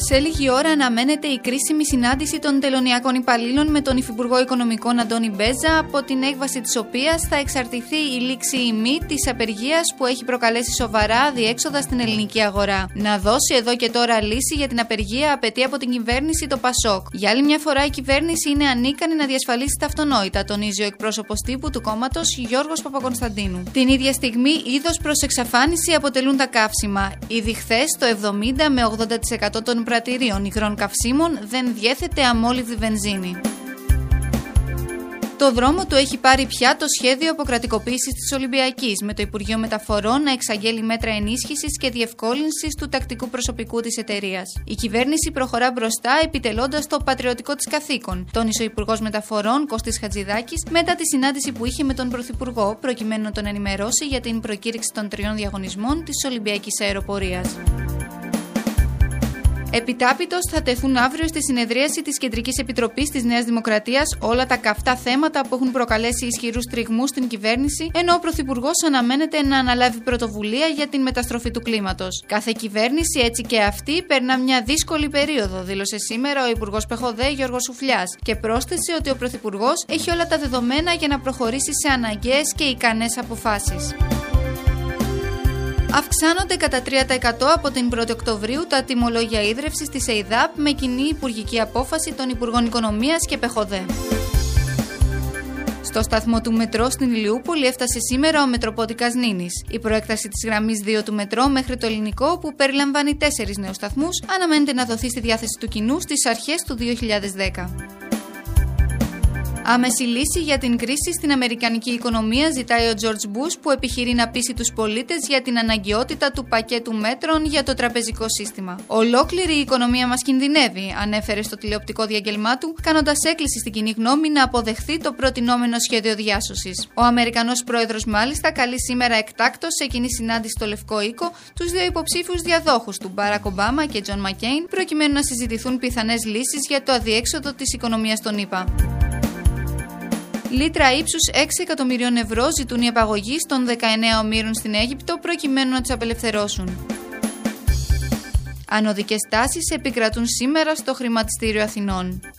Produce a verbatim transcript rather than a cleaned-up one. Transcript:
Σε λίγη ώρα αναμένεται η κρίσιμη συνάντηση των τελωνειακών υπαλλήλων με τον Υφυπουργό Οικονομικών Αντώνη Μπέζα, από την έκβαση της οποίας θα εξαρτηθεί η λήξη ή μη της απεργίας που έχει προκαλέσει σοβαρά αδιέξοδα στην ελληνική αγορά. Να δώσει εδώ και τώρα λύση για την απεργία απαιτεί από την κυβέρνηση το Πασόκ. Για άλλη μια φορά η κυβέρνηση είναι ανίκανη να διασφαλίσει τα αυτονόητα, τονίζει ο εκπρόσωπος τύπου του κόμματος Γιώργος Παπακωνσταντίνου. Την ίδια στιγμή, είδος προς εξαφάνιση αποτελούν τα καύσιμα. Ήδη χθες το εβδομήντα με ογδόντα τοις εκατό των πρατηρίων υγρών καυσίμων δεν διέθετε αμόλυβδη βενζίνη. Το δρόμο του έχει πάρει πια το σχέδιο αποκρατικοποίησης της Ολυμπιακής, με το Υπουργείο Μεταφορών να εξαγγέλει μέτρα ενίσχυσης και διευκόλυνσης του τακτικού προσωπικού της εταιρείας. Η κυβέρνηση προχωρά μπροστά επιτελώντας το πατριωτικό της καθήκον, τόνισε ο Υπουργός Μεταφορών Κώστης Χατζηδάκης μετά τη συνάντηση που είχε με τον Πρωθυπουργό, προκειμένου να τον ενημερώσει για την προκήρυξη των τριών διαγωνισμών της Ολυμπιακής Αεροπορίας. Επιτάπητος θα τεθούν αύριο στη συνεδρίαση της Κεντρικής Επιτροπής της Νέας Δημοκρατίας όλα τα καυτά θέματα που έχουν προκαλέσει ισχυρούς τριγμούς στην κυβέρνηση, ενώ ο Πρωθυπουργός αναμένεται να αναλάβει πρωτοβουλία για την μεταστροφή του κλίματος. Κάθε κυβέρνηση, έτσι και αυτή, περνά μια δύσκολη περίοδο, δήλωσε σήμερα ο Υπουργός Πεχοδέ Γιώργος Σουφλιάς και πρόσθεσε ότι ο Πρωθυπουργός έχει όλα τα δεδομένα για να προχωρήσει σε αναγκαίες και ικανές αποφάσεις. Αυξάνονται κατά τρία τοις εκατό από την πρώτη Οκτωβρίου τα τιμολόγια ίδρευσης της ΕΙΔΑΠ με κοινή υπουργική απόφαση των Υπουργών Οικονομίας και Πεχοδέ. Στο σταθμό του μετρό στην Ηλιούπολη έφτασε σήμερα ο Μετροπόντικας Νίνης. Η προέκταση της γραμμής δύο του μετρό μέχρι το Ελληνικό, που περιλαμβάνει τέσσερις νέους σταθμούς, αναμένεται να δοθεί στη διάθεση του κοινού στις αρχές του δύο χιλιάδες δέκα. Άμεση λύση για την κρίση στην αμερικανική οικονομία ζητάει ο Τζορτζ Μπούς, που επιχειρεί να πείσει τους πολίτες για την αναγκαιότητα του πακέτου μέτρων για το τραπεζικό σύστημα. Ολόκληρη η οικονομία μας κινδυνεύει, ανέφερε στο τηλεοπτικό διαγγελμά του, κάνοντας έκκληση στην κοινή γνώμη να αποδεχθεί το προτινόμενο σχέδιο διάσωσης. Ο Αμερικανός πρόεδρος μάλιστα καλεί σήμερα εκτάκτως σε κοινή συνάντηση στο Λευκό Οίκο τους δύο υποψήφιους διαδόχους του, Μπάρακ Ομπάμα και Τζον Μακκέιν, προκειμένου να συζητηθούν πιθανές λύσεις για το αδιέξοδο της οικονομίας των ΗΠΑ. Λίτρα ύψους έξι εκατομμυρίων ευρώ ζητούν οι απαγωγείς των δεκαεννέα ομήρων στην Αίγυπτο, προκειμένου να τους απελευθερώσουν. Ανωδικές τάσεις επικρατούν σήμερα στο χρηματιστήριο Αθηνών.